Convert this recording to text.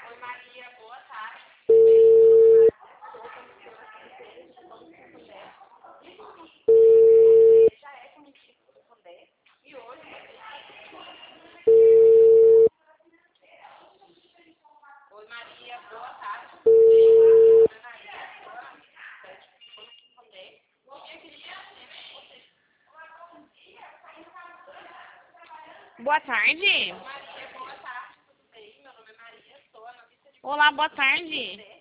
Oi, Maria, boa tarde. Já é comigo responder. E hoje, oi, Maria, boa tarde. Boa tarde. Maria, boa tarde, tudo bem? Meu nome é Maria, sou analista de Olá, boa tarde.